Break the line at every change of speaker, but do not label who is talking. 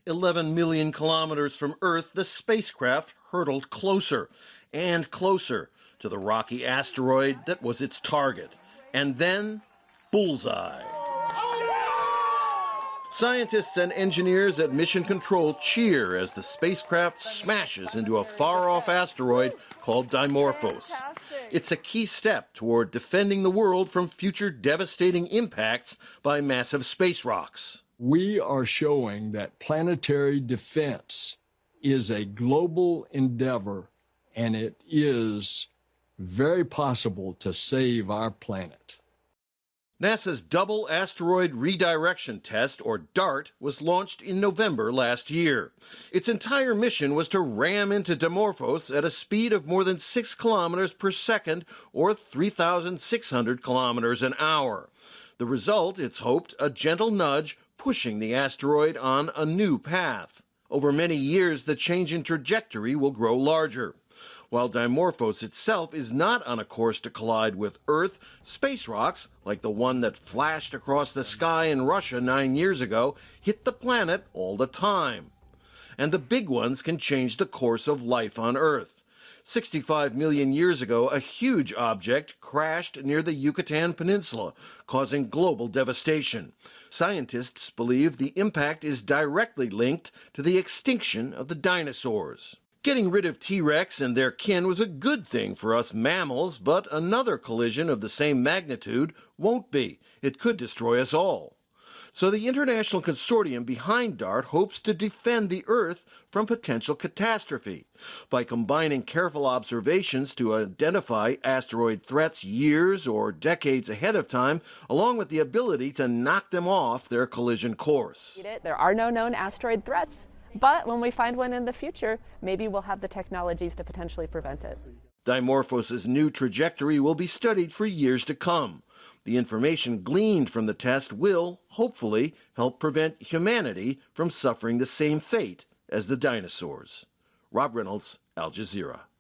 11 million kilometers from Earth, the spacecraft hurtled closer and closer to the rocky asteroid that was its target. And then, bullseye. Scientists and engineers at Mission Control cheer as the spacecraft smashes into a far-off asteroid called Dimorphos. It's a key step toward defending the world from future devastating impacts by massive space rocks.
We are showing that planetary defense is a global endeavor, and it is very possible to save our planet.
NASA's Double Asteroid Redirection Test, or DART, was launched in November last year. Its entire mission was to ram into Dimorphos at a speed of more than 6 kilometers per second, or 3,600 kilometers an hour. The result, it's hoped, a gentle nudge pushing the asteroid on a new path. Over many years, the change in trajectory will grow larger. While Dimorphos itself is not on a course to collide with Earth, space rocks, like the one that flashed across the sky in Russia 9 years ago, hit the planet all the time. And the big ones can change the course of life on Earth. 65 million years ago, a huge object crashed near the Yucatan Peninsula, causing global devastation. Scientists believe the impact is directly linked to the extinction of the dinosaurs. Getting rid of T-Rex and their kin was a good thing for us mammals, but another collision of the same magnitude won't be. It could destroy us all. So the international consortium behind DART hopes to defend the Earth from potential catastrophe by combining careful observations to identify asteroid threats years or decades ahead of time, along with the ability to knock them off their collision course.
There are no known asteroid threats, but when we find one in the future, maybe we'll have the technologies to potentially prevent it.
Dimorphos' new trajectory will be studied for years to come. The information gleaned from the test will, hopefully, help prevent humanity from suffering the same fate as the dinosaurs. Rob Reynolds, Al Jazeera.